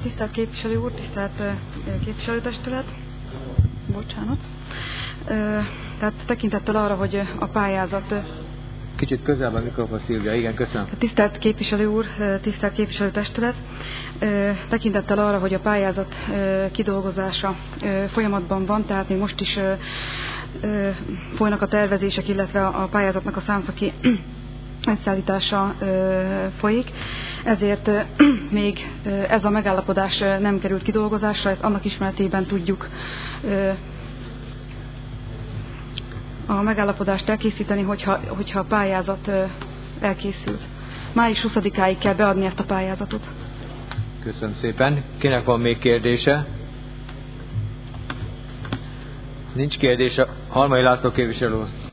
Tisztelt képviselő úr, tisztelt képviselőtestület, bocsánat. Tehát tekintettel arra, hogy a pályázat... Kicsit közelebb a mikrofon, Szilvia, igen, köszönöm. Tisztelt képviselő úr, tisztelt képviselőtestület, tekintettel arra, hogy a pályázat kidolgozása folyamatban van, tehát még most is folynak a tervezések, illetve a pályázatnak a számszaki összeállítása folyik, ezért még ez a megállapodás nem került kidolgozásra, ezt annak ismeretében tudjuk a megállapodást elkészíteni, hogyha a pályázat elkészült. Május 20-áig kell beadni ezt a pályázatot. Köszönöm szépen. Kinek van még kérdése? Nincs kérdése. Halmai László képviselő.